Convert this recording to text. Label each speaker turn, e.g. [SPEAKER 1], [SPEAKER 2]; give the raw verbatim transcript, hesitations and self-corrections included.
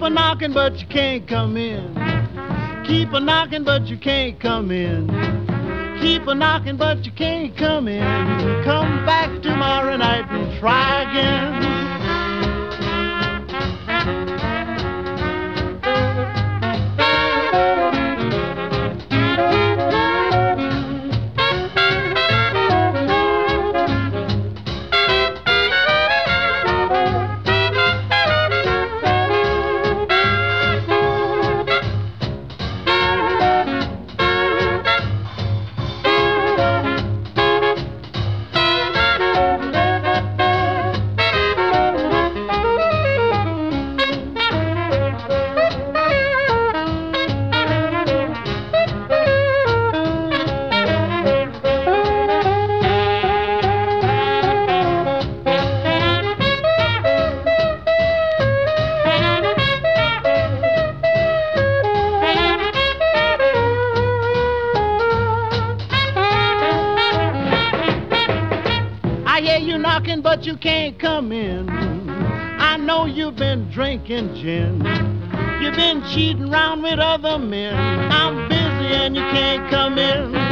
[SPEAKER 1] a knocking, but you can't come in. Keep a knocking, but you can't come in. Keep a knocking, but you can't come in. Come back tomorrow night and try again. I hear you knocking, but you can't come in. I know you've been drinking gin. You've been cheating around with other men. I'm busy and you can't come in.